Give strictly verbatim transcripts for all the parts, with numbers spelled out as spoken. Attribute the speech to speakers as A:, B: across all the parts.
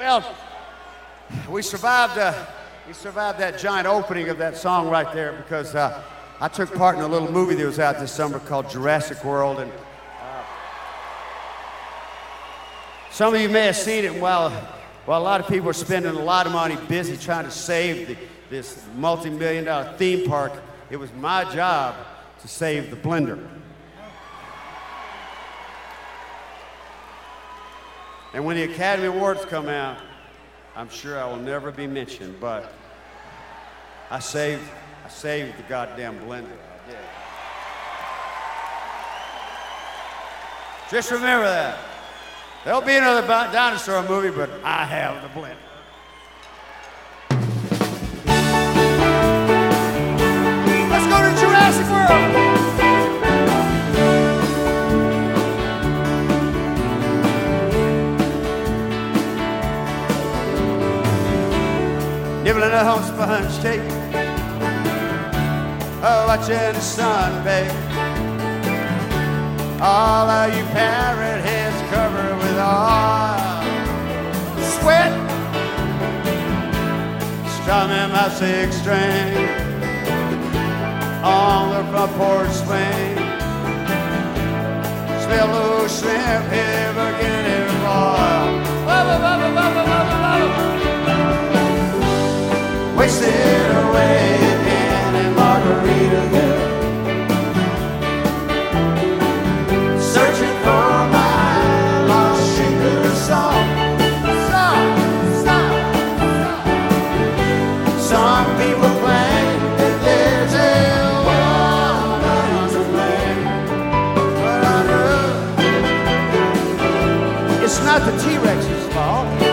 A: Well, we survived, uh, we survived that giant opening of that song right there because uh, I took part in a little movie that was out this summer called Jurassic World, and uh, some of you may have seen it. While, while a lot of people are spending a lot of money busy trying to save the, this multi-million dollar theme park, it was my job to save the blender. And when the Academy Awards come out, I'm sure I will never be mentioned, but I saved, I saved the goddamn blender. I did. Just remember that. There'll be another dinosaur movie, but I have the blender. Let's go to Jurassic World. Nibbling a home sponge cake, oh, watching the sun bake. All of you parrot heads covered with oil, sweat, strumming my six string on the front porch swing. Smell those shrimp here, beginning to boil. Bubba, bubba, bubba, bubba, bubba. Wasted away again in Margaritaville, searching for my lost sugar song. Song, song, song. Some people claim that there's a woman to blame, but I know it's not the T-Rex's fault.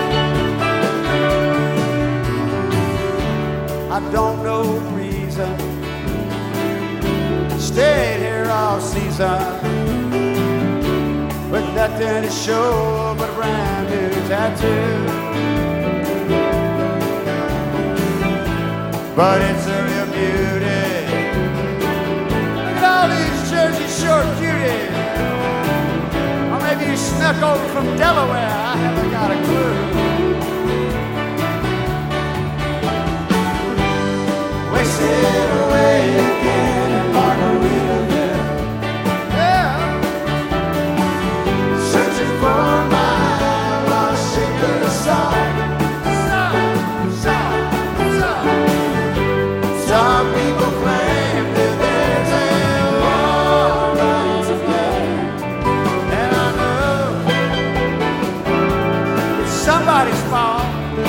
A: I don't know the reason. Stayed here all season with nothing to show but a brand new tattoo. But it's a real beauty. Look at all these Jersey Shore cuties. Or maybe you snuck over from Delaware. I haven't got a clue. Wasted away again in Margaritaville, yeah. Searching for my lost sugar song. Song, song, song. Some people claim that there's a woman to blame, and I know it's somebody's fault.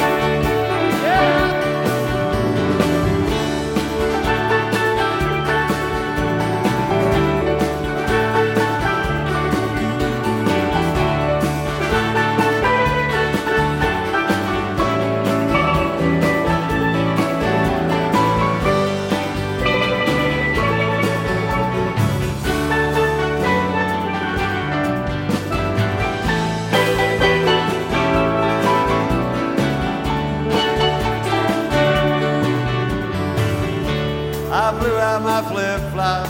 A: I blew out my flip-flop,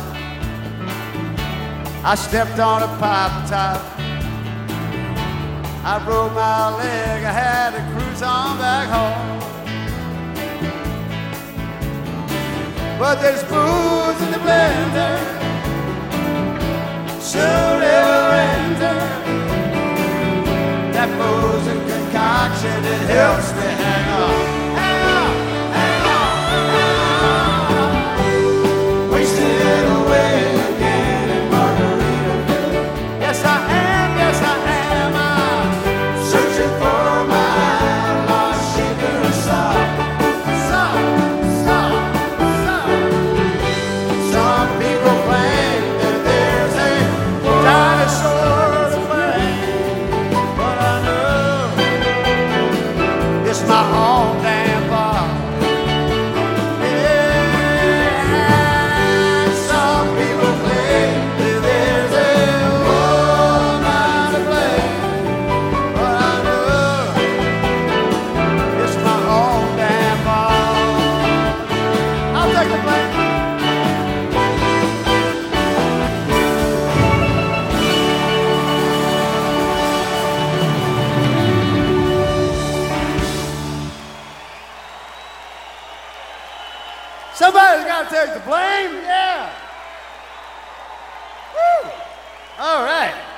A: I stepped on a pipe top, I broke my leg, I had to cruise on back home. But there's booze in the blender, soon it will enter. That booze and concoction, it helps me hang on. My all Somebody's got to take the blame. Yeah. Woo. All right.